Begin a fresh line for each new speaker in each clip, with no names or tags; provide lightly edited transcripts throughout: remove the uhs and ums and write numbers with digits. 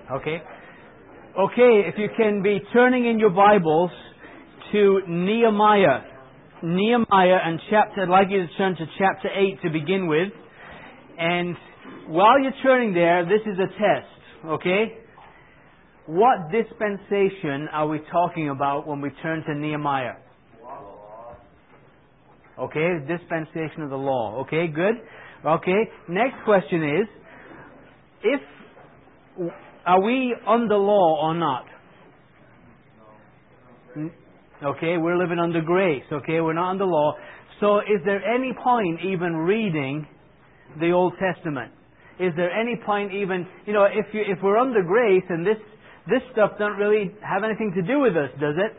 Okay. Okay, if you can be turning in your Bibles to Nehemiah. Nehemiah and I'd like you to turn to chapter 8 to begin with. And while you're turning there, this is a test, okay? What dispensation are we talking about when we turn to Nehemiah? Okay, dispensation of the law. Okay, good. Okay, next question is, are we under law or not? Okay, we're living under grace. Okay, we're not under law. So is there any point even reading the Old Testament? Is there any point even, if we're under grace and this stuff doesn't really have anything to do with us, does it?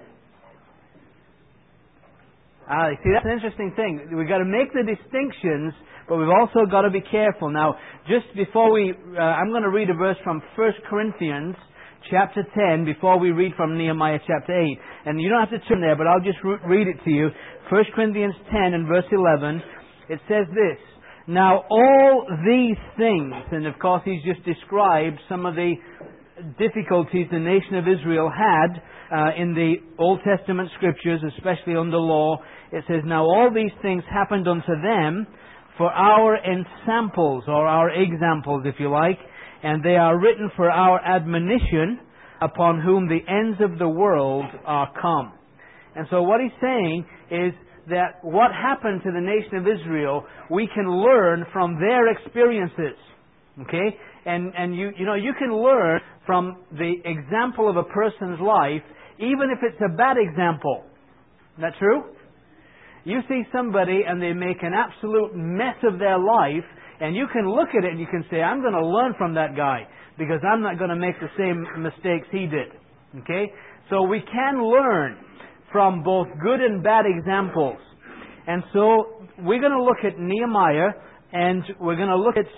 See, that's an interesting thing. We've got to make the distinctions, but we've also got to be careful. Now, just before I'm going to read a verse from 1 Corinthians chapter 10 before we read from Nehemiah chapter 8. And you don't have to turn there, but I'll just read it to you. 1 Corinthians 10 and verse 11, it says this, "Now all these things," and of course he's just described some of the difficulties the nation of Israel had in the Old Testament scriptures, especially under law. It says, "Now all these things happened unto them for our ensamples," or our examples, if you like, "and they are written for our admonition, upon whom the ends of the world are come." And so what he's saying is that what happened to the nation of Israel, we can learn from their experiences. Okay? And you can learn from the example of a person's life, even if it's a bad example. Isn't that true? You see somebody and they make an absolute mess of their life, and you can look at it and you can say, I'm going to learn from that guy, because I'm not going to make the same mistakes he did. Okay? So we can learn from both good and bad examples. And so we're going to look at Nehemiah, and we're going to look at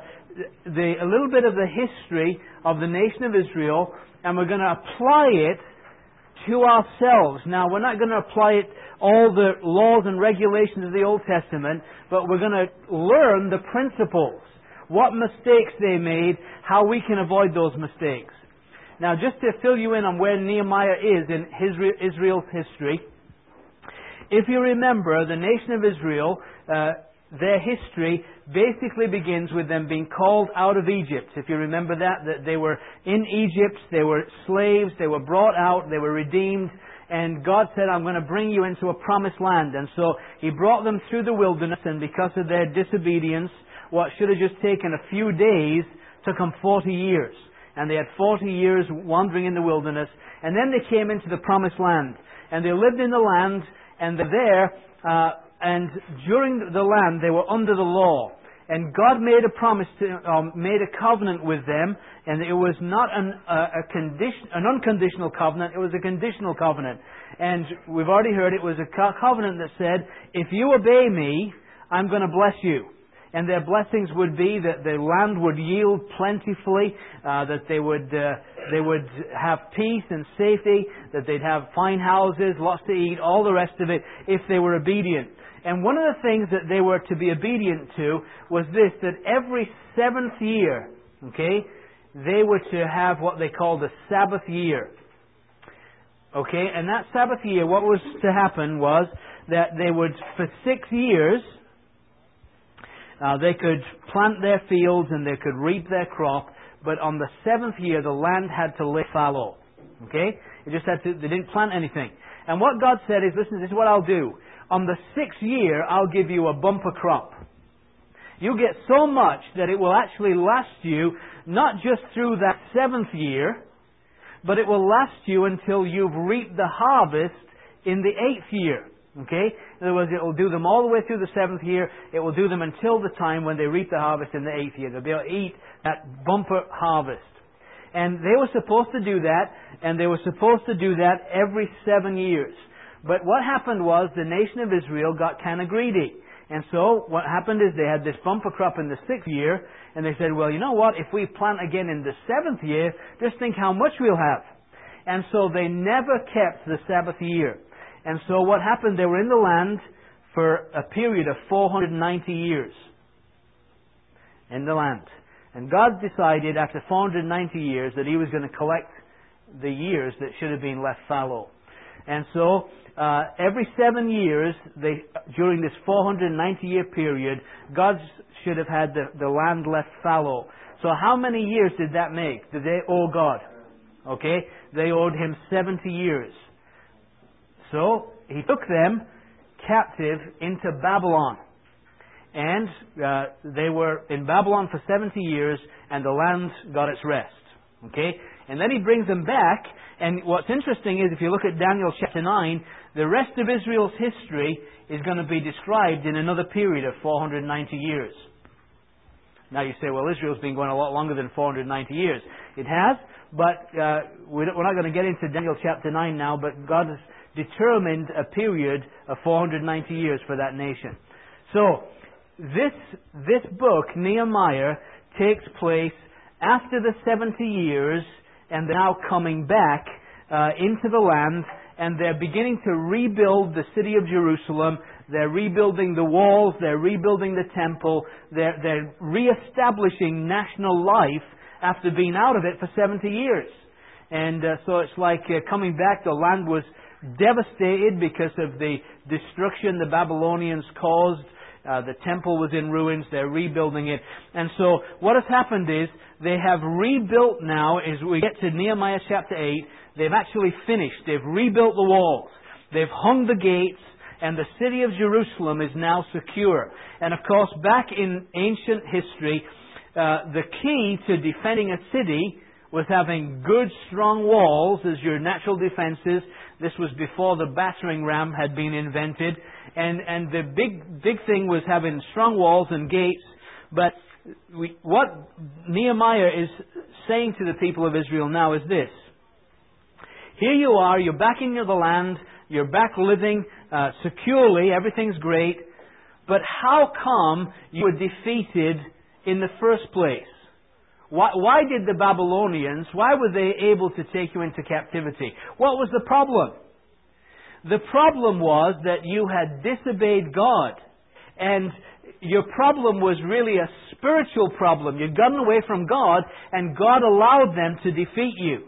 a little bit of the history of the nation of Israel, and we're going to apply it to ourselves. Now, we're not going to apply it all the laws and regulations of the Old Testament, but we're going to learn the principles, what mistakes they made, how we can avoid those mistakes. Now, just to fill you in on where Nehemiah is in Israel's history, if you remember, the nation of Israel, their history basically begins with them being called out of Egypt. If you remember that they were in Egypt, they were slaves, they were brought out, they were redeemed, and God said, I'm going to bring you into a promised land. And so He brought them through the wilderness, and because of their disobedience, what should have just taken a few days took them 40 years. And they had 40 years wandering in the wilderness, and then they came into the promised land. And they lived in the land, and they're there, and during the land they were under the law. And God made a promise made a covenant with them, and it was not an unconditional covenant, it was a conditional covenant. And we've already heard it was a covenant that said, if you obey me, I'm going to bless you. And their blessings would be that the land would yield plentifully, that they would have peace and safety, that they'd have fine houses, lots to eat, all the rest of it, if they were obedient. And one of the things that they were to be obedient to was this, that every 7th year, okay, they were to have what they called a Sabbath year. Okay, and that Sabbath year, what was to happen was that they would, for 6 years, they could plant their fields and they could reap their crop, but on the 7th year, the land had to lay fallow. Okay? It just had to, they didn't plant anything. And what God said is, listen, this is what I'll do. On the 6th year, I'll give you a bumper crop. You'll get so much that it will actually last you, not just through that 7th year, but it will last you until you've reaped the harvest in the 8th year. Okay? In other words, it will do them all the way through the 7th year. It will do them until the time when they reap the harvest in the 8th year. They'll be able to eat that bumper harvest. And they were supposed to do that, and they were supposed to do that every 7 years. But what happened was the nation of Israel got kind of greedy. And so what happened is they had this bumper crop in the 6th year, and they said, well, you know what, if we plant again in the 7th year, just think how much we'll have. And so they never kept the Sabbath year. And so what happened, they were in the land for a period of 490 years. In the land. And God decided after 490 years that He was going to collect the years that should have been left fallow. And so, every 7 years, during this 490-year period, God should have had the land left fallow. So how many years did that make? Did they owe God? Okay? They owed Him 70 years. So, He took them captive into Babylon. And they were in Babylon for 70 years, and the land got its rest. Okay? And then He brings them back, and what's interesting is, if you look at Daniel chapter 9, the rest of Israel's history is going to be described in another period of 490 years. Now you say, well, Israel's been going a lot longer than 490 years. It has, but we're not going to get into Daniel chapter 9 now, but God has determined a period of 490 years for that nation. So, this book, Nehemiah, takes place after the 70 years, and they're now coming back into the land, and they're beginning to rebuild the city of Jerusalem. They're rebuilding the walls, they're rebuilding the temple, they're reestablishing national life after being out of it for 70 years. And so it's like coming back. The land was devastated because of the destruction the Babylonians caused. The temple was in ruins. They're rebuilding it. And so what has happened is they have rebuilt now. As we get to Nehemiah chapter 8, they've actually finished. They've rebuilt the walls. They've hung the gates. And the city of Jerusalem is now secure. And of course, back in ancient history, the key to defending a city was having good, strong walls as your natural defenses. This was before the battering ram had been invented. And the big thing was having strong walls and gates. But what Nehemiah is saying to the people of Israel now is this. Here you are, you're back in the land, you're back living securely, everything's great. But how come you were defeated in the first place? Why did the Babylonians, why were they able to take you into captivity? What was the problem? The problem was that you had disobeyed God. And your problem was really a spiritual problem. You'd gotten away from God, and God allowed them to defeat you.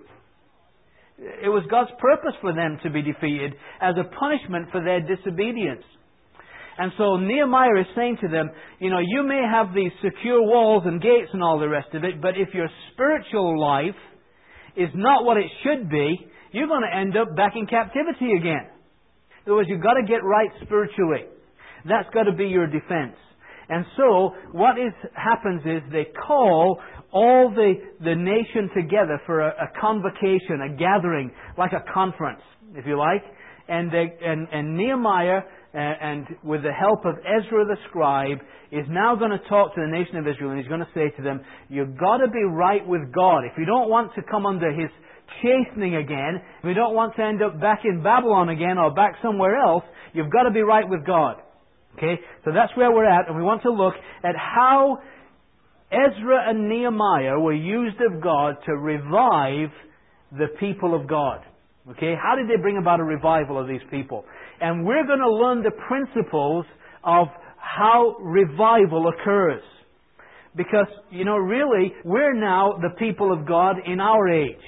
It was God's purpose for them to be defeated as a punishment for their disobedience. And so Nehemiah is saying to them, you may have these secure walls and gates and all the rest of it, but if your spiritual life is not what it should be, you're going to end up back in captivity again. In other words, you've got to get right spiritually. That's got to be your defense. And so, what happens is they call all the nation together for a convocation, a gathering, like a conference, if you like. And Nehemiah, and with the help of Ezra the scribe, is now going to talk to the nation of Israel, and he's going to say to them, you've got to be right with God. If you don't want to come under His chastening again, if you don't want to end up back in Babylon again or back somewhere else, you've got to be right with God. Okay? So that's where we're at, and we want to look at how Ezra and Nehemiah were used of God to revive the people of God. Okay? How did they bring about a revival of these people? And we're going to learn the principles of how revival occurs. Because, really, we're now the people of God in our age.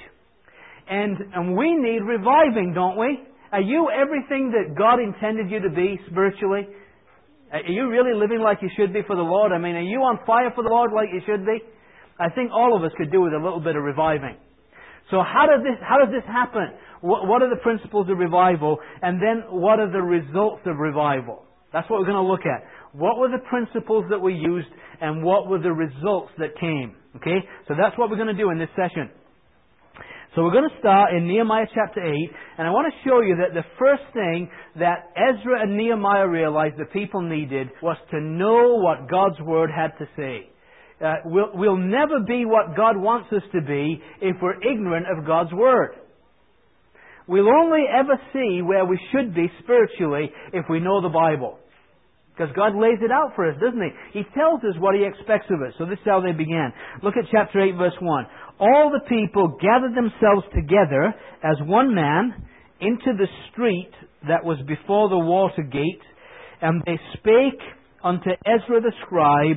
And we need reviving, don't we? Are you everything that God intended you to be spiritually? Are you really living like you should be for the Lord? I mean, are you on fire for the Lord like you should be? I think all of us could do with a little bit of reviving. So how does this happen? What are the principles of revival? And then what are the results of revival? That's what we're going to look at. What were the principles that we used, and what were the results that came? Okay? So that's what we're going to do in this session. So we're going to start in Nehemiah chapter 8, and I want to show you that the first thing that Ezra and Nehemiah realized the people needed was to know what God's Word had to say. We'll never be what God wants us to be if we're ignorant of God's Word. We'll only ever see where we should be spiritually if we know the Bible. Because God lays it out for us, doesn't He? He tells us what He expects of us. So this is how they began. Look at chapter 8, verse 1. All the people gathered themselves together as one man into the street that was before the water gate, and they spake unto Ezra the scribe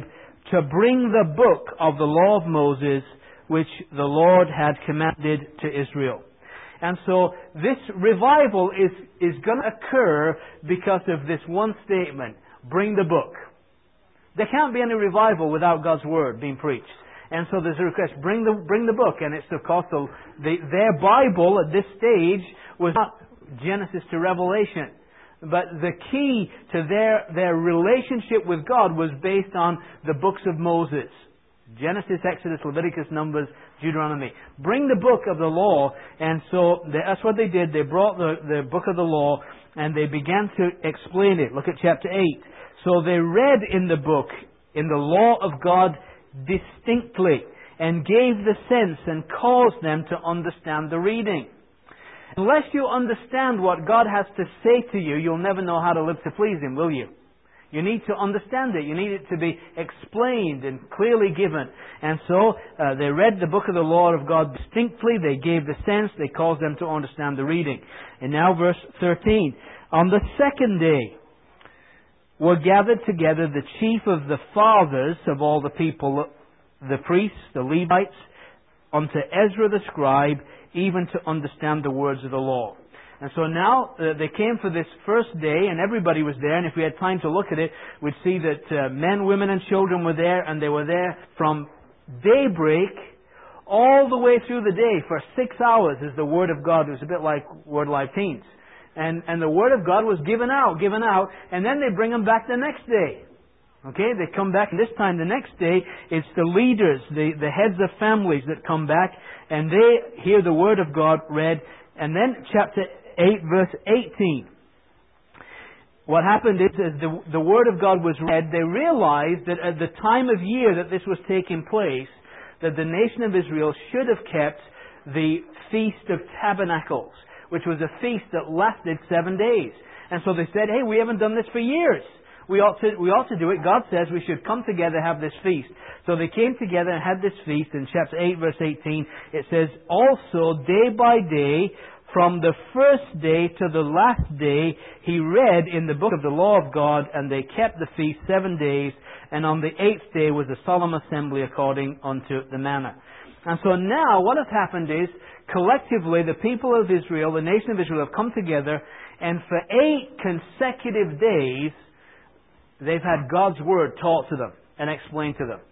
to bring the book of the law of Moses, which the Lord had commanded to Israel. And so this revival is going to occur because of this one statement: bring the book. There can't be any revival without God's Word being preached. And so there's a request: bring the book. And it's, of course, their Bible at this stage was not Genesis to Revelation. But the key to their relationship with God was based on the books of Moses: Genesis, Exodus, Leviticus, Numbers, Deuteronomy. Bring the book of the law. And so that's what they did. They brought the book of the law and they began to explain it. Look at chapter 8. So they read in the book, in the law of God, distinctly, and gave the sense and caused them to understand the reading. Unless you understand what God has to say to you, you'll never know how to live to please Him, will you? You need to understand it. You need it to be explained and clearly given. And so they read the book of the law of God distinctly. They gave the sense. They caused them to understand the reading. And now verse 13. On the second day were gathered together the chief of the fathers of all the people, the priests, the Levites, unto Ezra the scribe, even to understand the words of the law. And so now they came for this first day, and everybody was there. And if we had time to look at it, we'd see that men, women, and children were there, and they were there from daybreak all the way through the day for 6 hours. As the Word of God, it was a bit like Word Live Teens, and the Word of God was given out, and then they bring them back the next day. Okay, they come back, and this time the next day it's the leaders, the heads of families that come back, and they hear the Word of God read. And then chapter 8, verse 18. What happened is, as the Word of God was read, they realized that at the time of year that this was taking place, that the nation of Israel should have kept the Feast of Tabernacles, which was a feast that lasted 7 days. And so they said, hey, we haven't done this for years. We ought to do it. God says we should come together and have this feast. So they came together and had this feast. In chapter 8, verse 18, it says, also day by day, from the first day to the last day, he read in the book of the law of God, and they kept the feast 7 days, and on the 8th day was a solemn assembly according unto the manner. And so now what has happened is, collectively, the people of Israel, the nation of Israel, have come together, and for 8 consecutive days, they've had God's Word taught to them and explained to them.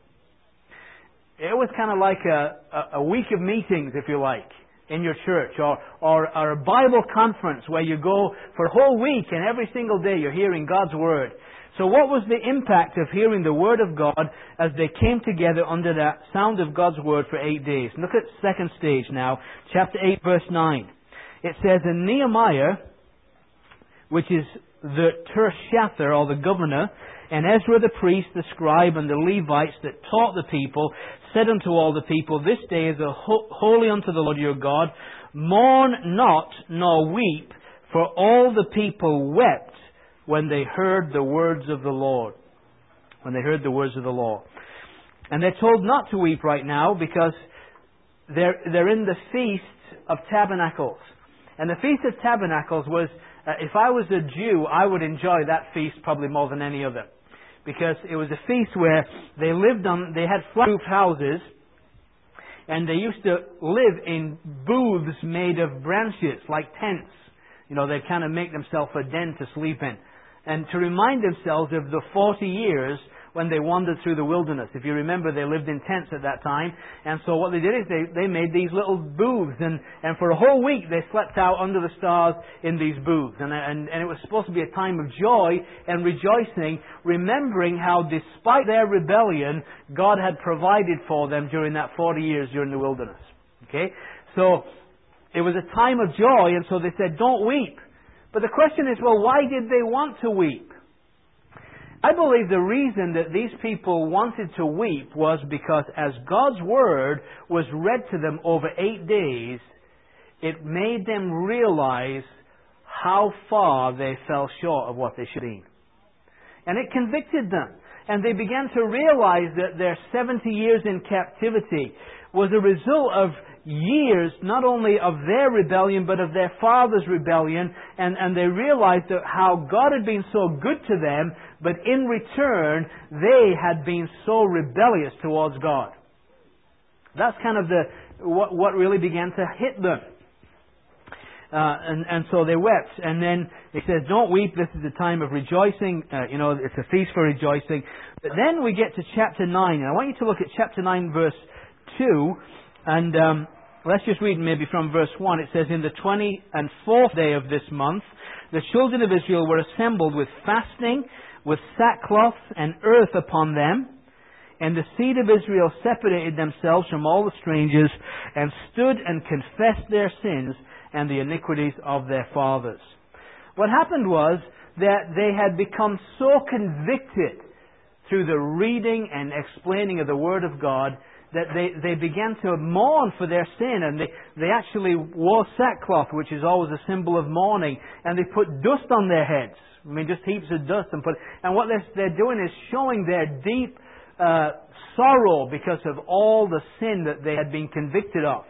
It was kind of like a week of meetings, if you like, in your church, or a Bible conference where you go for a whole week and every single day you're hearing God's Word. So what was the impact of hearing the Word of God as they came together under that sound of God's Word for 8 days? Look at second stage now, chapter 8, verse 9. It says, and Nehemiah, which is the Tershatha, or the governor, and Ezra the priest, the scribe, and the Levites that taught the people, said unto all the people, this day is holy unto the Lord your God. Mourn not, nor weep, for all the people wept when they heard the words of the Lord. When they heard the words of the law. And they're told not to weep right now because they're in the Feast of Tabernacles. And the Feast of Tabernacles was, if I was a Jew, I would enjoy that feast probably more than any other. Because it was a feast where they had flat-roofed houses, and they used to live in booths made of branches, like tents. You know, they'd kind of make themselves a den to sleep in. And to remind themselves of the 40 years when they wandered through the wilderness. If you remember, they lived in tents at that time. And so what they did is they made these little booths. And for a whole week they slept out under the stars in these booths. And it was supposed to be a time of joy and rejoicing, remembering how despite their rebellion, God had provided for them during that 40 years during the wilderness. Okay? So it was a time of joy, and so they said, don't weep. But the question is, well, why did they want to weep? I believe the reason that these people wanted to weep was because as God's Word was read to them over 8 days, it made them realize how far they fell short of what they should have been. And it convicted them. And they began to realize that their 70 years in captivity was a result of years not only of their rebellion but of their father's rebellion, and they realized that how God had been so good to them, but in return they had been so rebellious towards God. That's kind of what really began to hit them. And so they wept. And then it says, don't weep, this is a time of rejoicing. It's a feast for rejoicing. But then we get to chapter 9. And I want you to look at chapter 9, verse 2. And let's just read maybe from verse 1. It says, in the 24th day of this month, the children of Israel were assembled with fasting, with sackcloth and earth upon them. And the seed of Israel separated themselves from all the strangers, and stood and confessed their sins and the iniquities of their fathers. What happened was that they had become so convicted through the reading and explaining of the Word of God that they began to mourn for their sin, and they actually wore sackcloth, which is always a symbol of mourning, and they put dust on their heads. I mean, just heaps of dust. And what they're doing is showing their deep sorrow because of all the sin that they had been convicted of.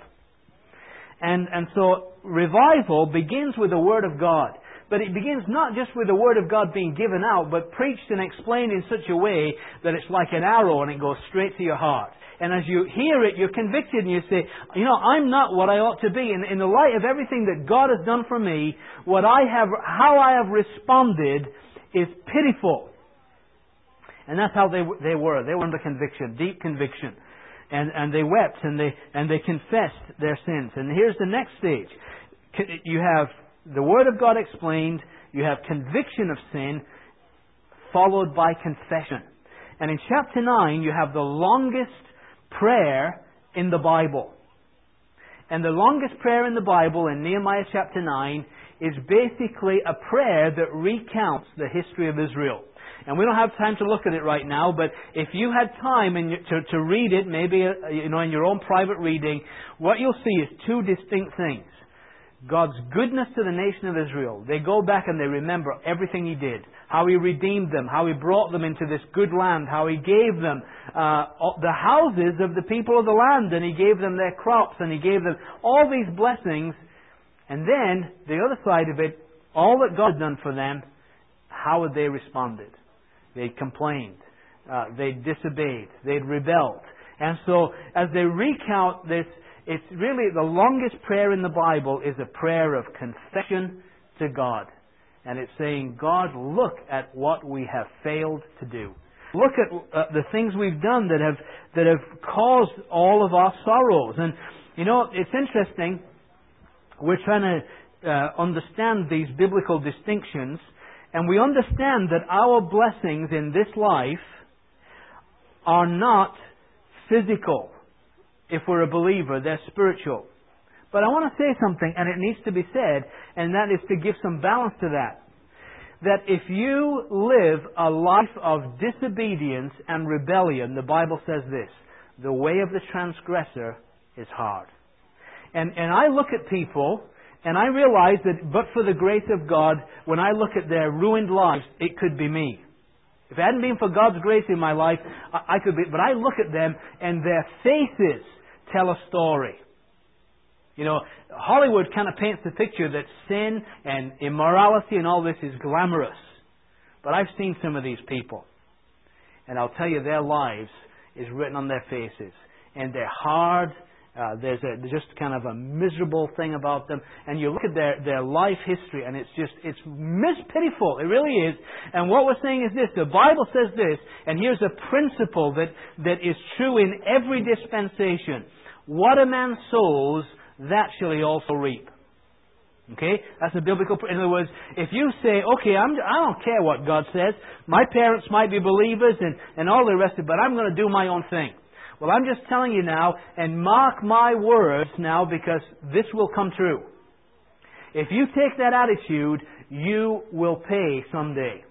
And so revival begins with the Word of God. But it begins not just with the Word of God being given out, but preached and explained in such a way that it's like an arrow and it goes straight to your heart. And as you hear it, you're convicted and you say, I'm not what I ought to be. And in the light of everything that God has done for me, how I have responded is pitiful. And that's how they were. They were under conviction, deep conviction. And they wept and they confessed their sins. And here's the next stage. You have the Word of God explained, you have conviction of sin, followed by confession. And in chapter 9, you have the longest prayer in the Bible. And the longest prayer in the Bible, in Nehemiah chapter 9, is basically a prayer that recounts the history of Israel. And we don't have time to look at it right now, but if you had time to read it, maybe in your own private reading, what you'll see is two distinct things. God's goodness to the nation of Israel. They go back and they remember everything He did. How He redeemed them. How He brought them into this good land. How He gave them the houses of the people of the land. And He gave them their crops. And He gave them all these blessings. And then, the other side of it, all that God had done for them, how had they responded? They'd complained. They'd disobeyed. They'd rebelled. And so, as they recount this, it's really the longest prayer in the Bible is a prayer of confession to God. And it's saying, God, look at what we have failed to do. Look at the things we've done that have caused all of our sorrows. And, it's interesting. We're trying to understand these biblical distinctions. And we understand that our blessings in this life are not physical. If we're a believer, they're spiritual. But I want to say something, and it needs to be said, and that is to give some balance to that. That if you live a life of disobedience and rebellion, the Bible says this, the way of the transgressor is hard. And I look at people, and I realize that but for the grace of God, when I look at their ruined lives, it could be me. If it hadn't been for God's grace in my life, I could be. But I look at them, and their faces tell a story. Hollywood kind of paints the picture that sin and immorality and all this is glamorous. But I've seen some of these people. And I'll tell you, their lives is written on their faces. And they're hard. There's just kind of a miserable thing about them. And you look at their life history, and it's pitiful. It really is. And what we're saying is this. The Bible says this, and here's a principle that is true in every dispensation. What a man sows, that shall he also reap. Okay? That's a biblical... In other words, if you say, okay, I don't care what God says. My parents might be believers and all the rest of it, but I'm going to do my own thing. Well, I'm just telling you now, and mark my words now, because this will come true. If you take that attitude, you will pay someday.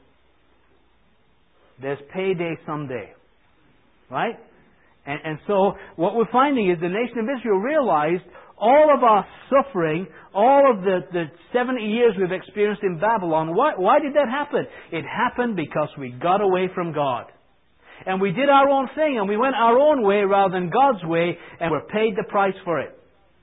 There's payday someday. Right? And so, what we're finding is the nation of Israel realized all of our suffering, all of the 70 years we've experienced in Babylon, why did that happen? It happened because we got away from God. And we did our own thing, and we went our own way rather than God's way, and we're paid the price for it.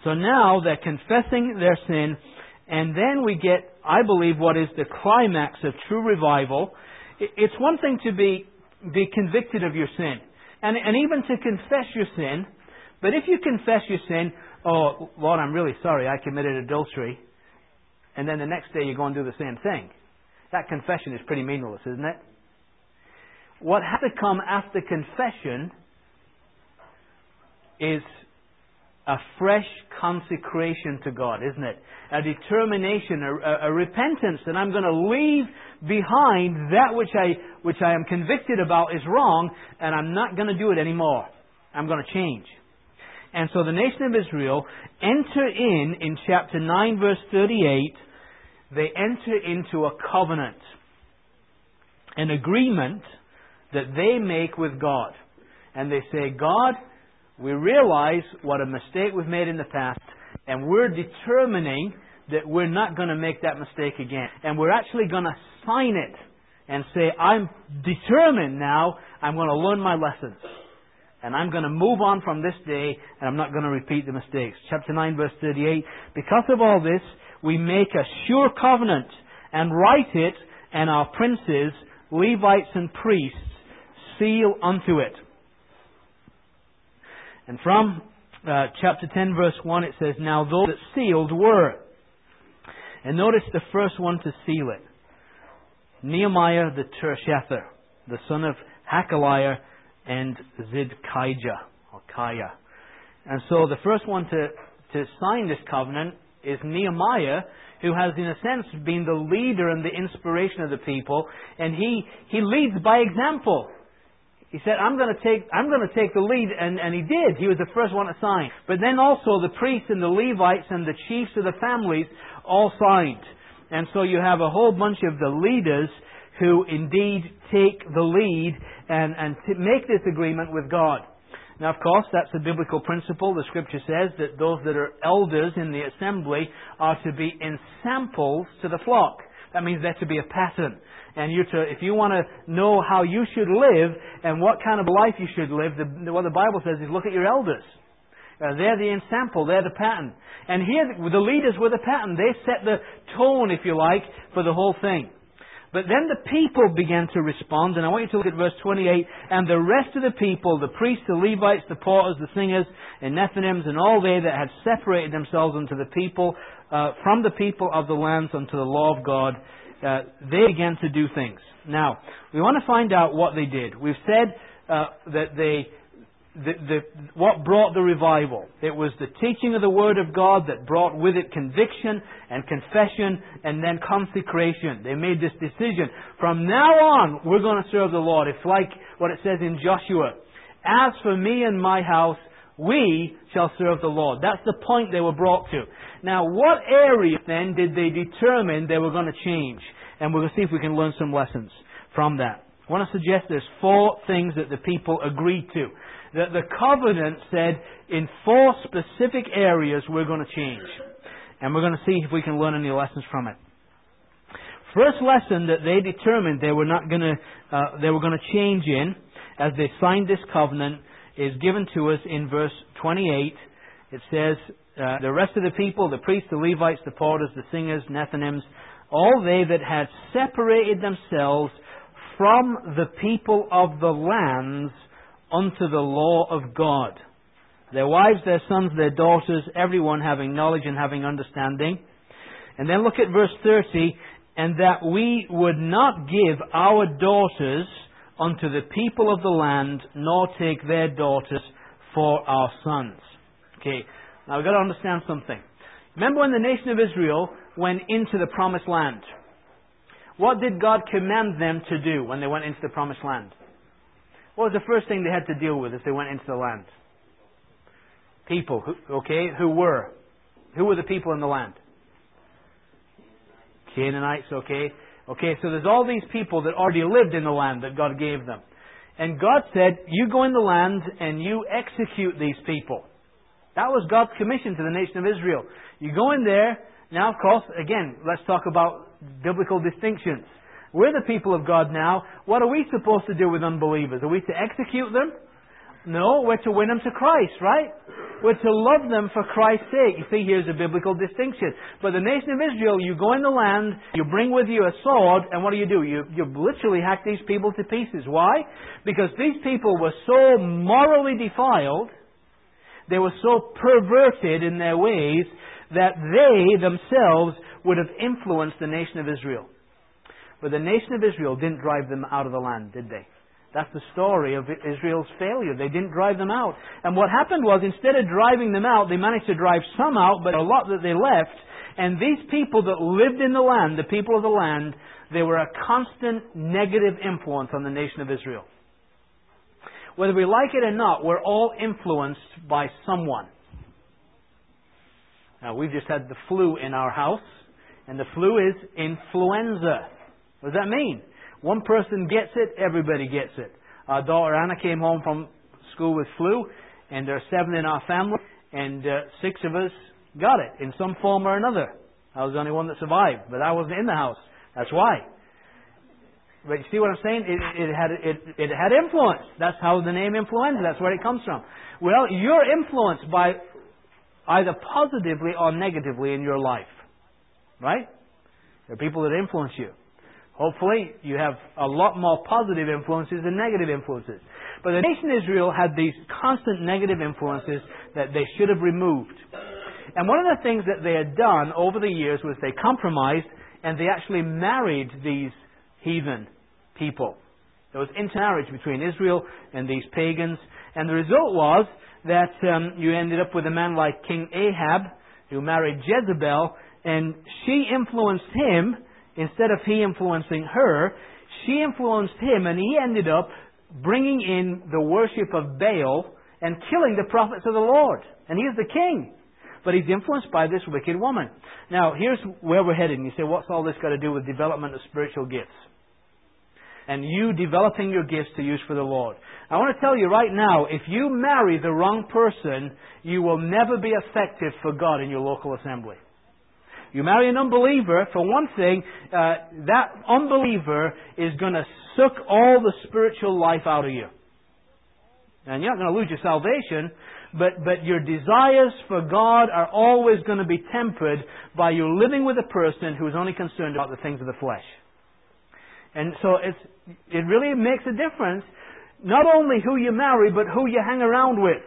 So now they're confessing their sin, and then we get, I believe, what is the climax of true revival. It's one thing to be convicted of your sin, and even to confess your sin, but if you confess your sin, oh, Lord, I'm really sorry, I committed adultery, and then the next day you go and do the same thing. That confession is pretty meaningless, isn't it? What has to come after confession is a fresh consecration to God, isn't it? A determination, a repentance that I'm going to leave behind that which I am convicted about is wrong, and I'm not going to do it anymore. I'm going to change. And so the nation of Israel enter in chapter 9, verse 38, they enter into a covenant, an agreement that they make with God. And they say, God, we realize what a mistake we've made in the past, and we're determining that we're not going to make that mistake again. And we're actually going to sign it and say, I'm determined now, I'm going to learn my lessons. And I'm going to move on from this day, and I'm not going to repeat the mistakes. Chapter 9, verse 38, because of all this, we make a sure covenant and write it, and our princes, Levites and priests, seal unto it. And from chapter 10, verse 1, it says, now those that sealed were. And notice the first one to seal it. Nehemiah the Tirshatha, the son of Hakaliah and Zidkijah, or Kaya. And so the first one to sign this covenant is Nehemiah, who has in a sense been the leader and the inspiration of the people, and he leads by example. He said, I'm going to take the lead, and he did. He was the first one to sign. But then also the priests and the Levites and the chiefs of the families all signed. And so you have a whole bunch of the leaders who indeed take the lead and make this agreement with God. Now, of course, that's a biblical principle. The Scripture says that those that are elders in the assembly are to be ensamples to the flock. That means they're to be a pattern. And if you want to know how you should live and what kind of life you should live, what the Bible says is look at your elders. They're the ensample, they're the pattern. And here, the leaders were the pattern. They set the tone, if you like, for the whole thing. But then the people began to respond, and I want you to look at verse 28. And the rest of the people, the priests, the Levites, the porters, the singers, and Nethinims, and all they that had separated themselves unto the people, from the people of the lands unto the law of God, they began to do things. Now, we want to find out what they did. We've said that what brought the revival. It was the teaching of the Word of God that brought with it conviction and confession and then consecration. They made this decision. From now on, we're going to serve the Lord. It's like what it says in Joshua. As for me and my house, we shall serve the Lord. That's the point they were brought to. Now, what area then did they determine they were going to change? And we're going to see if we can learn some lessons from that. I want to suggest there's 4 things that the people agreed to. That the covenant said in 4 specific areas we're going to change. And we're going to see if we can learn any lessons from it. First lesson that they determined they were going to change in as they signed this covenant is given to us in verse 28. It says, the rest of the people, the priests, the Levites, the porters, the singers, Nethinims, all they that had separated themselves from the people of the lands unto the law of God. Their wives, their sons, their daughters, everyone having knowledge and having understanding. And then look at verse 30, and that we would not give our daughters unto the people of the land, nor take their daughters for our sons. Okay, now we've got to understand something. Remember when the nation of Israel went into the promised land? What did God command them to do when they went into the promised land? What was the first thing they had to deal with as they went into the land? People, who were the people in the land? Canaanites, okay, so there's all these people that already lived in the land that God gave them. And God said, you go in the land and you execute these people. That was God's commission to the nation of Israel. You go in there. Now, of course, again, let's talk about biblical distinctions. We're the people of God now. What are we supposed to do with unbelievers? Are we to execute them? No, we're to win them to Christ, right? We're to love them for Christ's sake. You see, here's a biblical distinction. But the nation of Israel, you go in the land, you bring with you a sword, and what do? You literally hack these people to pieces. Why? Because these people were so morally defiled, they were so perverted in their ways, that they themselves would have influenced the nation of Israel. But the nation of Israel didn't drive them out of the land, did they? That's the story of Israel's failure. They didn't drive them out. And what happened was, instead of driving them out, they managed to drive some out, but a lot that they left. And these people that lived in the land, the people of the land, they were a constant negative influence on the nation of Israel. Whether we like it or not, we're all influenced by someone. Now, we've just had the flu in our house, and the flu is influenza. What does that mean? One person gets it, everybody gets it. Our daughter Anna came home from school with flu, and there are 7 in our family, and 6 of us got it in some form or another. I was the only one that survived, but I wasn't in the house. That's why. But you see what I'm saying? It had influence. That's how the name influenza, that's where it comes from. Well, you're influenced by either positively or negatively in your life. Right? There are people that influence you. Hopefully, you have a lot more positive influences than negative influences. But the nation of Israel had these constant negative influences that they should have removed. And one of the things that they had done over the years was they compromised and they actually married these heathen people. There was intermarriage between Israel and these pagans. And the result was that you ended up with a man like King Ahab, who married Jezebel, and she influenced him. Instead of he influencing her, she influenced him, and he ended up bringing in the worship of Baal and killing the prophets of the Lord. And he's the king. But he's influenced by this wicked woman. Now, here's where we're headed. And you say, what's all this got to do with development of spiritual gifts? And you developing your gifts to use for the Lord. I want to tell you right now, if you marry the wrong person, you will never be effective for God in your local assembly. You marry an unbeliever, for one thing, that unbeliever is going to suck all the spiritual life out of you. And you're not going to lose your salvation, but your desires for God are always going to be tempered by you living with a person who is only concerned about the things of the flesh. And so it really makes a difference, not only who you marry, but who you hang around with.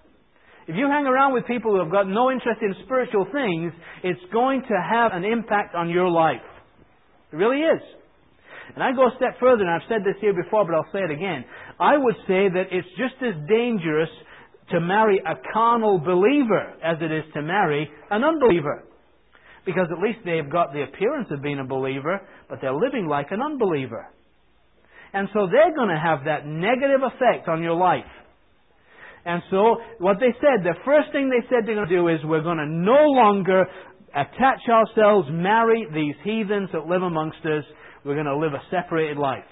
If you hang around with people who have got no interest in spiritual things, it's going to have an impact on your life. It really is. And I go a step further, and I've said this here before, but I'll say it again. I would say that it's just as dangerous to marry a carnal believer as it is to marry an unbeliever. Because at least they've got the appearance of being a believer, but they're living like an unbeliever. And so they're going to have that negative effect on your life. And so, what they said, the first thing they said they're going to do is, we're going to no longer attach ourselves, marry these heathens that live amongst us. We're going to live a separated life.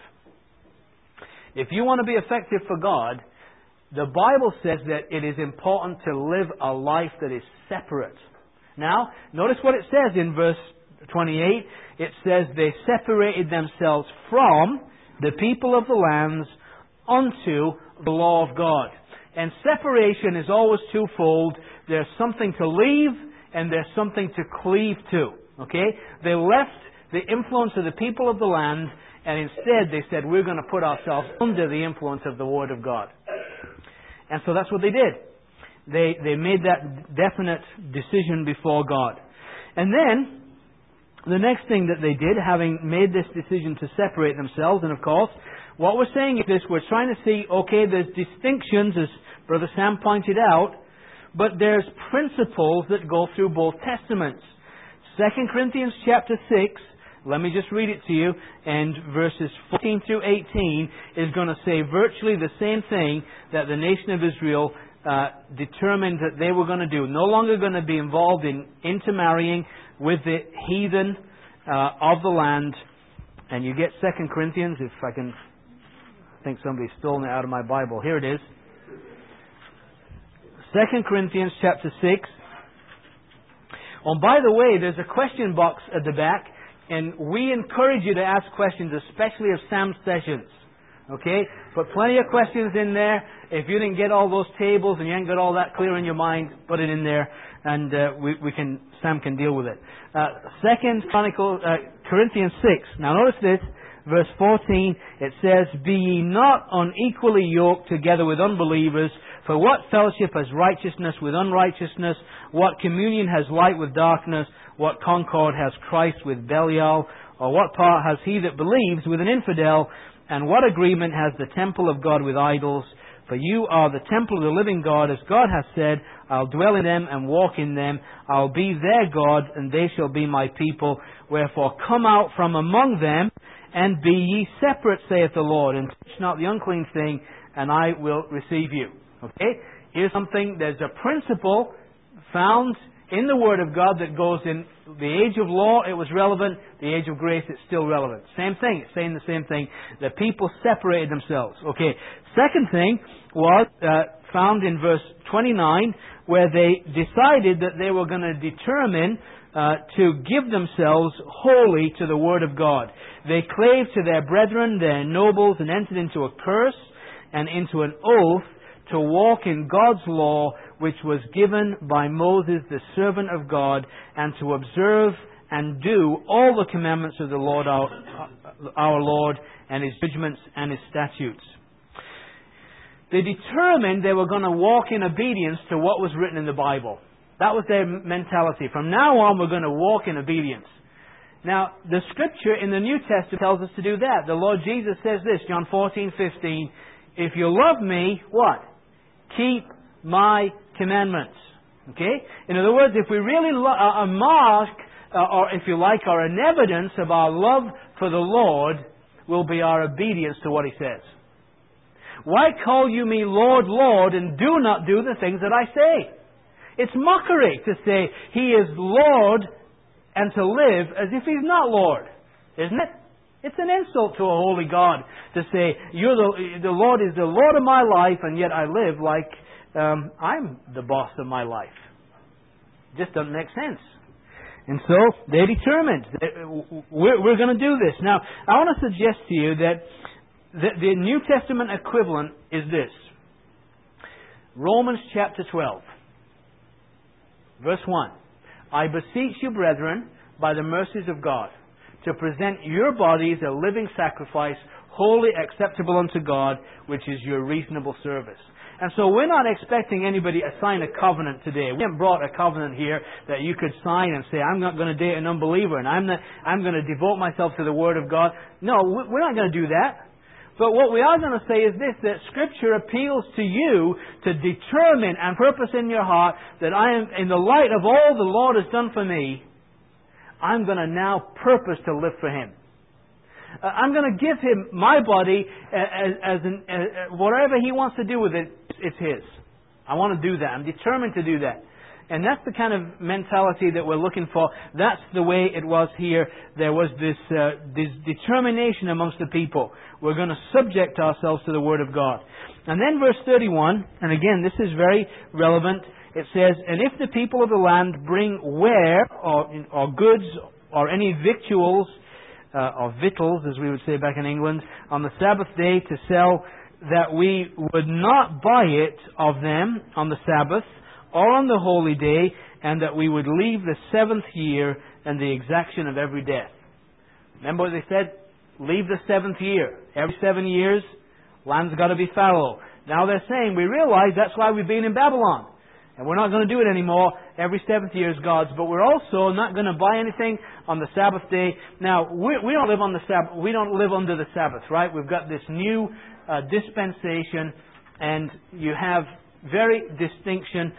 If you want to be effective for God, the Bible says that it is important to live a life that is separate. Now, notice what it says in verse 28. It says, they separated themselves from the people of the lands unto the law of God. And separation is always twofold. There's something to leave and there's something to cleave to. Okay? They left the influence of the people of the land, and instead they said, we're going to put ourselves under the influence of the Word of God. And so that's what they did. They made that definite decision before God. And then, the next thing that they did, having made this decision to separate themselves, and of course, what we're saying is this, we're trying to see, okay, there's distinctions, as Brother Sam pointed out, but there's principles that go through both Testaments. 2 Corinthians chapter 6, let me just read it to you, and verses 14 through 18 is going to say virtually the same thing that the nation of Israel determined that they were going to do. No longer going to be involved in intermarrying with the heathen of the land. And you get 2 Corinthians, if I can... I think somebody's stolen it out of my Bible. Here it is. 2 Corinthians chapter 6. Oh, by the way, there's a question box at the back, and we encourage you to ask questions, especially of Sam's sessions. Okay? Put plenty of questions in there. If you didn't get all those tables and you ain't got all that clear in your mind, put it in there, and Sam can deal with it. Corinthians 6. Now notice this, verse 14. It says, "Be ye not unequally yoked together with unbelievers. For what fellowship has righteousness with unrighteousness? What communion has light with darkness? What concord has Christ with Belial? Or what part has he that believes with an infidel? And what agreement has the temple of God with idols? For you are the temple of the living God, as God hath said, I'll dwell in them and walk in them. I'll be their God, and they shall be my people. Wherefore come out from among them, and be ye separate, saith the Lord, and touch not the unclean thing, and I will receive you." Okay? Here's something, there's a principle found in the Word of God that goes in the age of law, it was relevant. The age of grace, it's still relevant. Same thing. It's saying the same thing. The people separated themselves. Okay. Second thing was found in verse 29, where they decided that they were going to determine to give themselves wholly to the Word of God. They clave to their brethren, their nobles, and entered into a curse and into an oath to walk in God's law, which was given by Moses, the servant of God, and to observe and do all the commandments of the Lord our Lord, and His judgments and His statutes. They determined they were going to walk in obedience to what was written in the Bible. That was their mentality. From now on, we're going to walk in obedience. Now, the Scripture in the New Testament tells us to do that. The Lord Jesus says this, John 14:15, "If you love me," what? "Keep my commandments." Okay? In other words, if we really a mark, or if you like, or an evidence of our love for the Lord, will be our obedience to what He says. "Why call you me Lord, Lord, and do not do the things that I say?" It's mockery to say He is Lord and to live as if He's not Lord, isn't it? It's an insult to a holy God to say, the Lord is the Lord of my life, and yet I live like I'm the boss of my life. It just doesn't make sense. And so they determined that we're going to do this. Now, I want to suggest to you that the New Testament equivalent is this. Romans chapter 12, verse 1. "I beseech you, brethren, by the mercies of God, to present your bodies a living sacrifice, wholly acceptable unto God, which is your reasonable service." And so we're not expecting anybody to sign a covenant today. We haven't brought a covenant here that you could sign and say, "I'm not going to date an unbeliever, and I'm going to devote myself to the Word of God." No, we're not going to do that. But what we are going to say is this, that Scripture appeals to you to determine and purpose in your heart that I am, in the light of all the Lord has done for me, I'm going to now purpose to live for Him. I'm going to give Him my body as whatever He wants to do with it, it's His. I want to do that. I'm determined to do that. And that's the kind of mentality that we're looking for. That's the way it was here. There was this determination amongst the people. We're going to subject ourselves to the Word of God. And then verse 31, and again, this is very relevant. It says, "And if the people of the land bring ware or goods or any victuals, or victuals, as we would say back in England, on the Sabbath day to sell, that we would not buy it of them on the Sabbath or on the holy day, and that we would leave the 7th year and the exaction of every death." Remember what they said? Leave the 7th year. Every 7 years, land's got to be fallow. Now they're saying, we realize that's why we've been in Babylon. And we're not going to do it anymore. Every 7th year is God's. But we're also not going to buy anything on the Sabbath day. Now, we don't live on the Sabbath. We don't live under the Sabbath, right? We've got this new dispensation, and you have great distinction.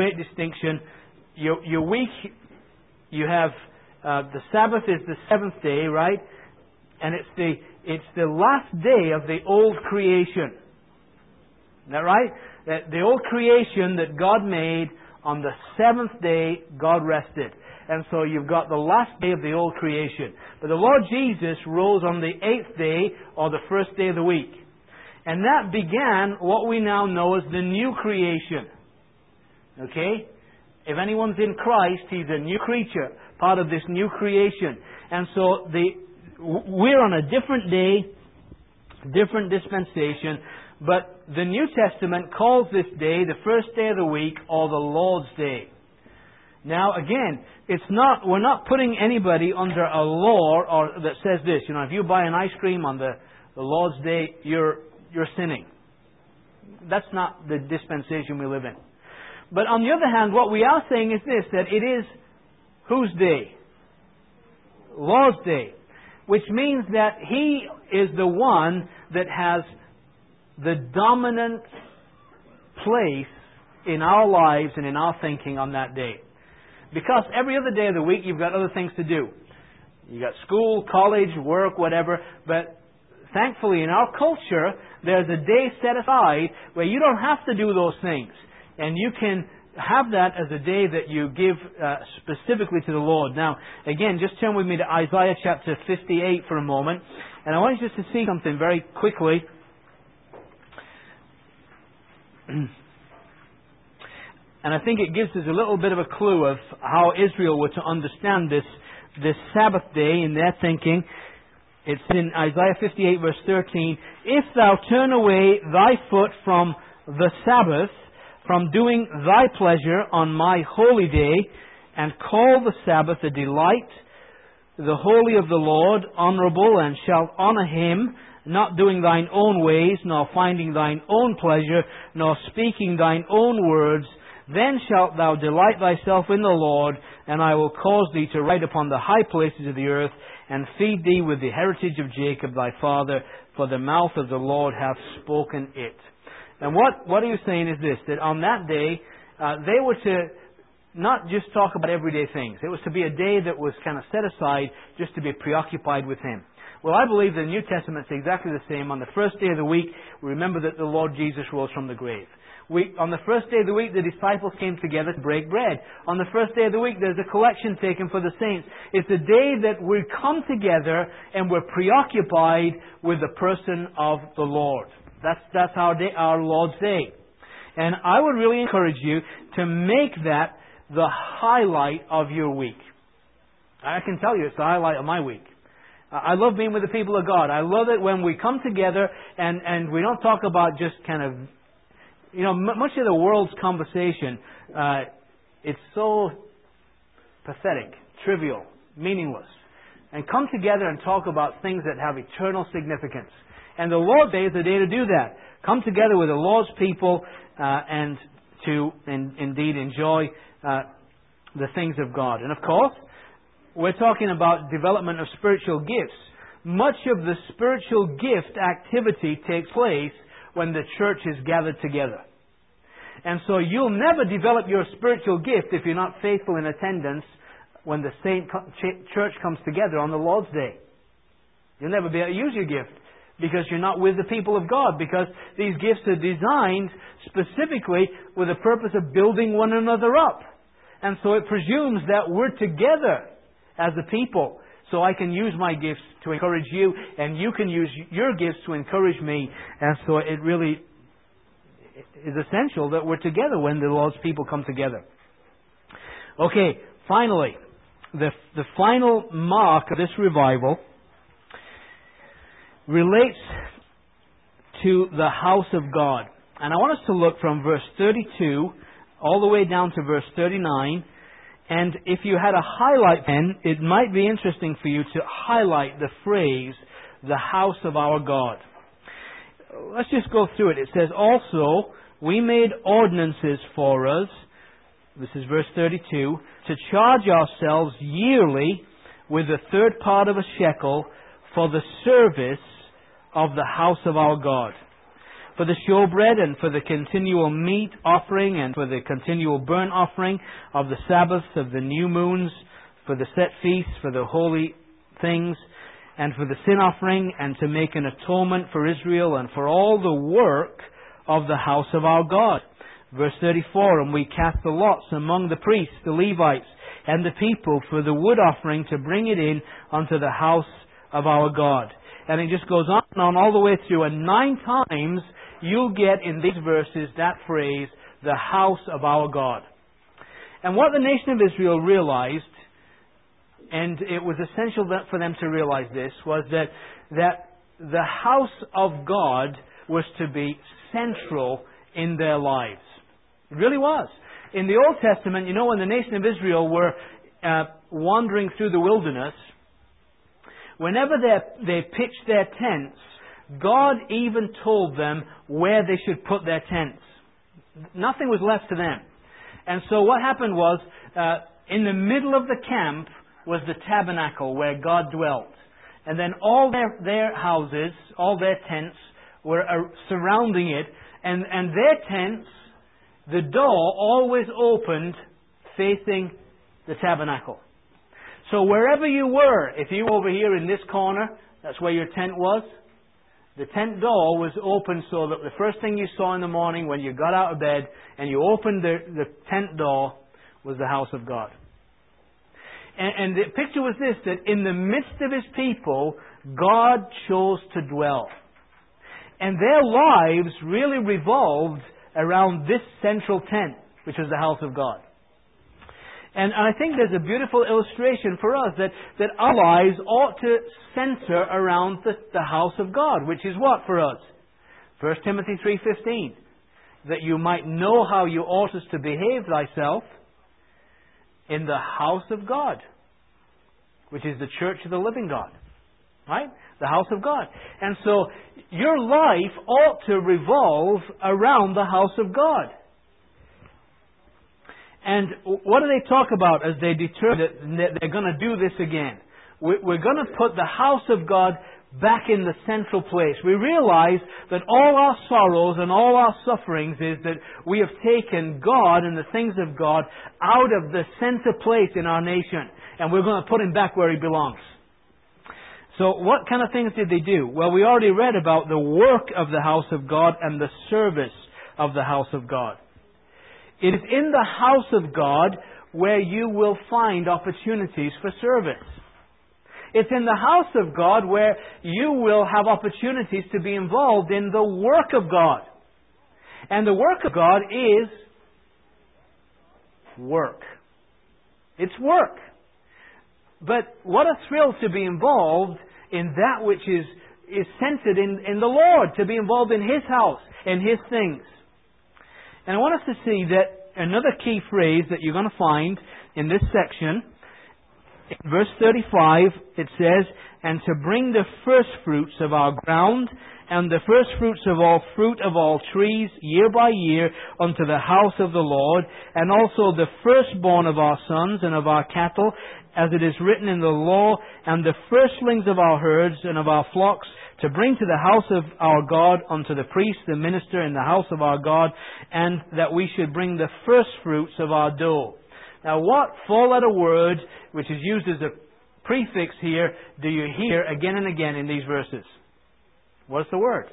Your week, you have the Sabbath is the 7th day, right? And it's the last day of the old creation. Isn't that right? The old creation that God made, on the 7th day, God rested. And so you've got the last day of the old creation. But the Lord Jesus rose on the 8th day, or the first day of the week. And that began what we now know as the new creation. Okay? If anyone's in Christ, he's a new creature, part of this new creation. And so we're on a different day. different dispensation. But the New Testament calls this day the first day of the week, or the Lord's Day. Now again, we're not putting anybody under a law or that says this, if you buy an ice cream on the Lord's Day, you're sinning. That's not the dispensation we live in. But on the other hand, what we are saying is this, that it is whose day? Lord's Day. Which means that He is the one that has the dominant place in our lives and in our thinking on that day. Because every other day of the week you've got other things to do. You've got school, college, work, whatever. But thankfully in our culture, there's a day set aside where you don't have to do those things. And you can have that as a day that you give specifically to the Lord. Now, again, just turn with me to Isaiah chapter 58 for a moment. And I want you just to see something very quickly. And I think it gives us a little bit of a clue of how Israel were to understand this Sabbath day in their thinking. It's in Isaiah 58 verse 13. If thou turn away thy foot from the Sabbath, from doing thy pleasure on my holy day, and call the Sabbath a delight, the holy of the Lord, honourable, and shalt honour him, not doing thine own ways, nor finding thine own pleasure, nor speaking thine own words, then shalt thou delight thyself in the Lord, and I will cause thee to ride upon the high places of the earth, and feed thee with the heritage of Jacob thy father, for the mouth of the Lord hath spoken it. And what he was saying is this, that on that day, they were to not just talk about everyday things. It was to be a day that was kind of set aside just to be preoccupied with Him. Well, I believe the New Testament's exactly the same. On the first day of the week, we remember that the Lord Jesus rose from the grave. On the first day of the week, the disciples came together to break bread. On the first day of the week, there's a collection taken for the saints. It's a day that we come together and we're preoccupied with the person of the Lord. That's our Lord's Day. And I would really encourage you to make that the highlight of your week. I can tell you it's the highlight of my week. I love being with the people of God. I love it when we come together and we don't talk about just kind of, much of the world's conversation, it's so pathetic, trivial, meaningless. And come together and talk about things that have eternal significance. And the Lord's Day is the day to do that. Come together with the Lord's people and to indeed enjoy the things of God. And of course, we're talking about development of spiritual gifts. Much of the spiritual gift activity takes place when the church is gathered together. And so you'll never develop your spiritual gift if you're not faithful in attendance when the church comes together on the Lord's Day. You'll never be able to use your gift because you're not with the people of God, because these gifts are designed specifically with the purpose of building one another up. And so it presumes that we're together as a people. So I can use my gifts to encourage you, and you can use your gifts to encourage me. And so it really is essential that we're together when the Lord's people come together. Okay, finally, the final mark of this revival relates to the house of God. And I want us to look from verse 32 all the way down to verse 39. And if you had a highlight pen, it might be interesting for you to highlight the phrase, the house of our God. Let's just go through it. It says, also, we made ordinances for us, this is verse 32, to charge ourselves yearly with the third part of a shekel for the service of the house of our God. For the showbread and for the continual meat offering and for the continual burnt offering of the Sabbaths, of the new moons, for the set feasts, for the holy things, and for the sin offering, and to make an atonement for Israel and for all the work of the house of our God. Verse 34, and we cast the lots among the priests, the Levites, and the people for the wood offering to bring it in unto the house of our God. And it just goes on and on all the way through. And 9 times you'll get in these verses that phrase, the house of our God. And what the nation of Israel realized, and it was essential for them to realize this, was that the house of God was to be central in their lives. It really was. In the Old Testament, you know, when the nation of Israel were wandering through the wilderness, whenever they pitched their tents, God even told them where they should put their tents. Nothing was left to them. And so what happened was, in the middle of the camp was the tabernacle where God dwelt. And then all their houses, all their tents were surrounding it. And their tents, the door always opened facing the tabernacle. So wherever you were, if you were over here in this corner, that's where your tent was, the tent door was open so that the first thing you saw in the morning when you got out of bed and you opened the tent door was the house of God. And the picture was this, that in the midst of His people, God chose to dwell. And their lives really revolved around this central tent, which was the house of God. And I think there's a beautiful illustration for us that our lives ought to center around the house of God, which is what for us? 1 Timothy 3:15. That you might know how you oughtest to behave thyself in the house of God, which is the church of the living God. Right? The house of God. And so your life ought to revolve around the house of God. And what do they talk about as they determine that they're going to do this again? We're going to put the house of God back in the central place. We realize that all our sorrows and all our sufferings is that we have taken God and the things of God out of the center place in our nation. And we're going to put Him back where He belongs. So what kind of things did they do? Well, we already read about the work of the house of God and the service of the house of God. It is in the house of God where you will find opportunities for service. It's in the house of God where you will have opportunities to be involved in the work of God. And the work of God is work. It's work. But what a thrill to be involved in that which is centered in the Lord, to be involved in His house, in His things. And I want us to see that another key phrase that you're going to find in this section, in verse 35, it says, "And to bring the first fruits of our ground, and the first fruits of all fruit of all trees, year by year, unto the house of the Lord, and also the firstborn of our sons and of our cattle, as it is written in the law, and the firstlings of our herds and of our flocks, to bring to the house of our God unto the priest, the minister in the house of our God, and that we should bring the first fruits of our dough." Now what four-letter word, which is used as a prefix here, do you hear again and again in these verses? What's the word?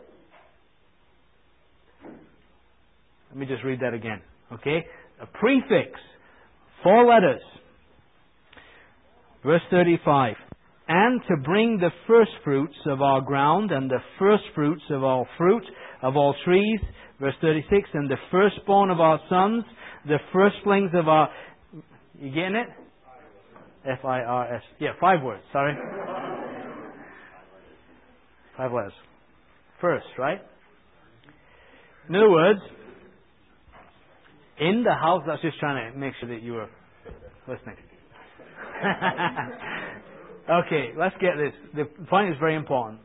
Let me just read that again. Okay? A prefix. 4 letters. Verse 35. "And to bring the first fruits of our ground, and the first fruits of all fruit of all trees." Verse 36. "And the firstborn of our sons, the firstlings of our..." You getting it? F-I-R-S. Yeah, 5 words, sorry. 5 letters. First, right? In other words, in the house, I was just trying to make sure that you were listening. Okay, let's get this. The point is very important.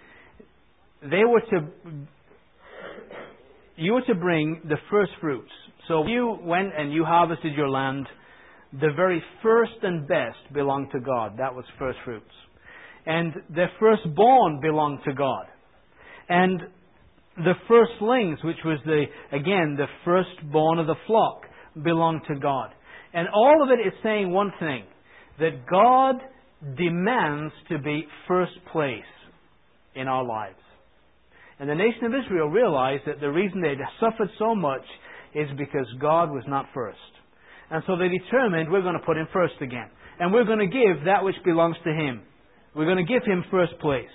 You were to bring the first fruits. So you went and you harvested your land. The very first and best belonged to God. That was first fruits. And the firstborn belonged to God. And the firstlings, which was the firstborn of the flock, belonged to God. And all of it is saying one thing, that God demands to be first place in our lives. And the nation of Israel realized that the reason they suffered so much is because God was not first. And so they determined, we're going to put Him first again. And we're going to give that which belongs to Him. We're going to give Him first place.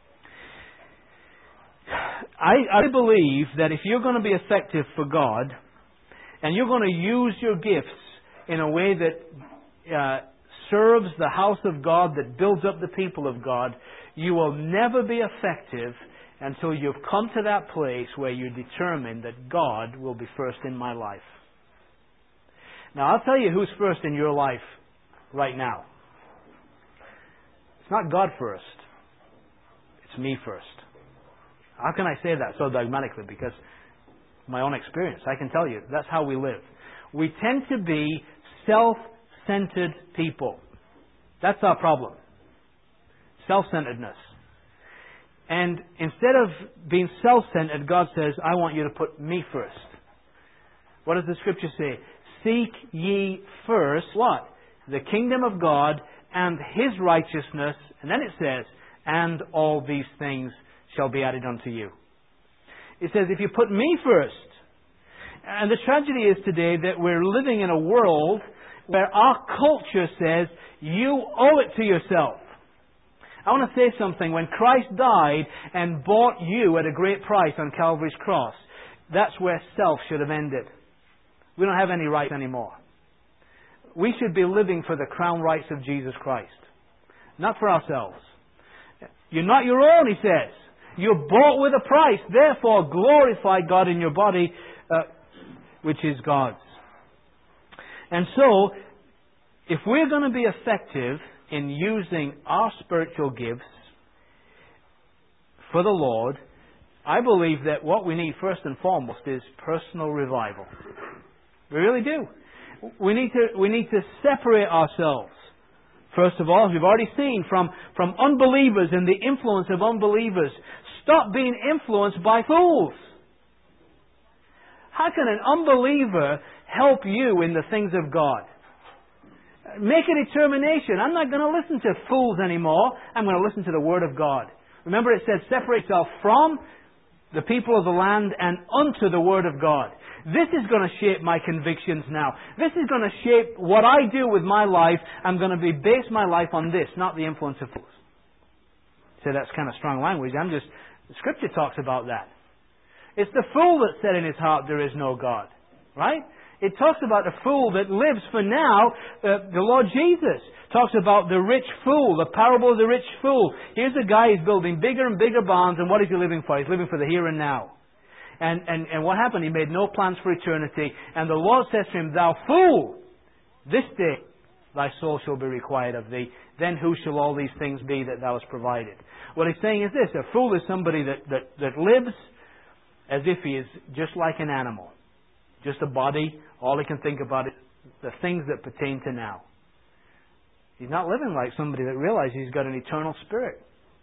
I believe that if you're going to be effective for God, and you're going to use your gifts in a way that serves the house of God, that builds up the people of God, you will never be effective until you've come to that place where you determine that God will be first in my life. Now, I'll tell you who's first in your life right now. It's not God first. It's me first. How can I say that so dogmatically? Because my own experience, I can tell you, that's how we live. We tend to be self-centered people. That's our problem. Self-centeredness. And instead of being self-centered, God says, I want you to put me first. What does the Scripture say? Seek ye first, what? The kingdom of God and His righteousness. And then it says, and all these things shall be added unto you. It says, if you put me first. And the tragedy is today that we're living in a world where our culture says, you owe it to yourself. I want to say something. When Christ died and bought you at a great price on Calvary's cross, that's where self should have ended. We don't have any rights anymore. We should be living for the crown rights of Jesus Christ, not for ourselves. You're not your own, He says. You're bought with a price. Therefore, glorify God in your body, which is God's. And so, if we're going to be effective in using our spiritual gifts for the Lord, I believe that what we need first and foremost is personal revival. We really do. We need to separate ourselves. First of all, as we've already seen, from unbelievers and the influence of unbelievers. Stop being influenced by fools. How can an unbeliever help you in the things of God? Make a determination. I'm not going to listen to fools anymore. I'm going to listen to the Word of God. Remember it says, separate yourself from the people of the land and unto the Word of God. This is going to shape my convictions now. This is going to shape what I do with my life. I'm going to base my life on this, not the influence of fools. So that's kind of strong language. The Scripture talks about that. It's the fool that said in his heart, there is no God. Right? It talks about the fool that lives for now. The Lord Jesus talks about the rich fool, the parable of the rich fool. Here's a guy who's building bigger and bigger barns, and what is he living for? He's living for the here and now. And what happened? He made no plans for eternity. And the Lord says to him, thou fool, this day thy soul shall be required of thee. Then who shall all these things be that thou hast provided? What he's saying is this: a fool is somebody that lives as if he is just like an animal. Just a body. All he can think about is the things that pertain to now. He's not living like somebody that realizes he's got an eternal spirit.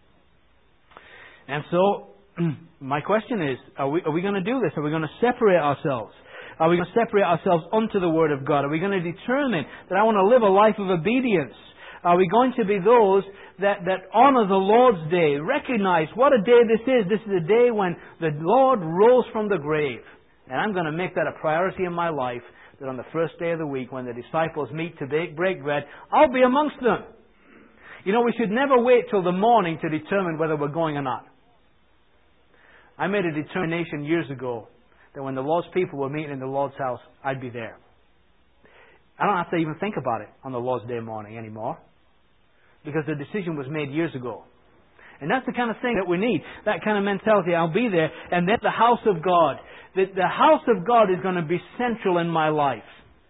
And so, my question is, are we going to do this? Are we going to separate ourselves? Are we going to separate ourselves unto the Word of God? Are we going to determine that I want to live a life of obedience? Are we going to be those that honor the Lord's day? Recognize what a day this is. This is a day when the Lord rose from the grave. And I'm going to make that a priority in my life, that on the first day of the week, when the disciples meet to break bread, I'll be amongst them. You know, we should never wait till the morning to determine whether we're going or not. I made a determination years ago that when the Lord's people were meeting in the Lord's house, I'd be there. I don't have to even think about it on the Lord's Day morning anymore, because the decision was made years ago. And that's the kind of thing that we need, that kind of mentality. I'll be there, and then the house of God. The house of God is going to be central in my life.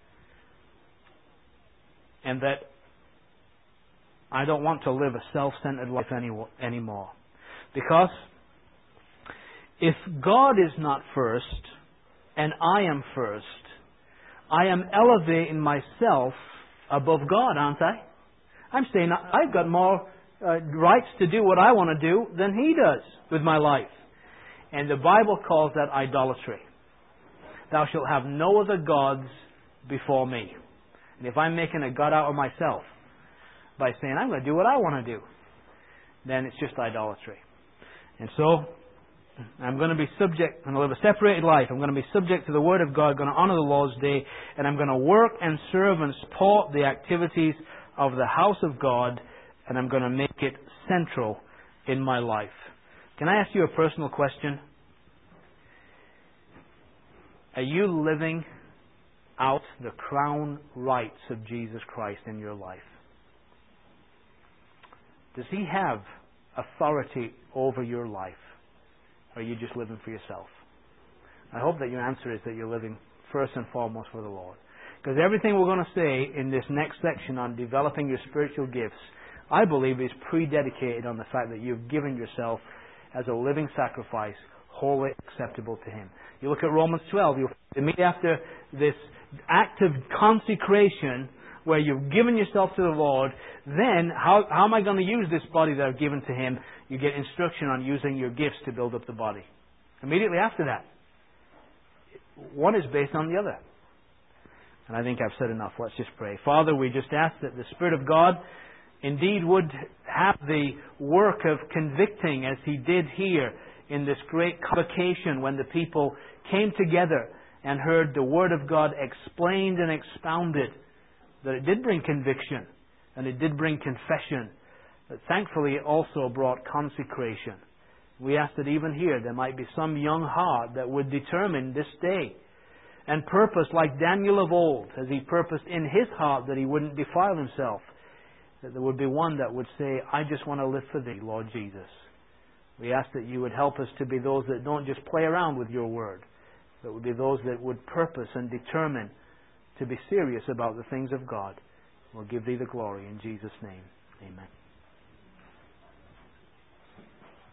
And that I don't want to live a self-centered life anymore. Because if God is not first, and I am first, I am elevating myself above God, aren't I? I'm saying I've got more rights to do what I want to do than He does with my life. And the Bible calls that idolatry. Thou shalt have no other gods before me. And if I'm making a God out of myself by saying I'm going to do what I want to do, then it's just idolatry. And so I'm going to be subject, I'm going to live a separated life. I'm going to be subject to the Word of God, I'm going to honor the Lord's Day, and I'm going to work and serve and support the activities of the house of God, and I'm going to make it central in my life. Can I ask you a personal question? Are you living out the crown rights of Jesus Christ in your life? Does He have authority over your life? Or are you just living for yourself? I hope that your answer is that you're living first and foremost for the Lord. Because everything we're going to say in this next section on developing your spiritual gifts, I believe is pre-dedicated on the fact that you've given yourself as a living sacrifice, wholly acceptable to Him. You look at Romans 12, you'll immediately after this act of consecration, where you've given yourself to the Lord, then how am I going to use this body that I've given to Him? You get instruction on using your gifts to build up the body. Immediately after that. One is based on the other. And I think I've said enough. Let's just pray. Father, we just ask that the Spirit of God indeed would have the work of convicting, as He did here in this great convocation when the people came together and heard the Word of God explained and expounded, that it did bring conviction and it did bring confession, but thankfully it also brought consecration. We ask that even here there might be some young heart that would determine this day and purpose like Daniel of old, as he purposed in his heart that he wouldn't defile himself, that there would be one that would say, I just want to live for Thee, Lord Jesus. We ask that You would help us to be those that don't just play around with Your Word, but would be those that would purpose and determine to be serious about the things of God. We'll give Thee the glory in Jesus' name. Amen.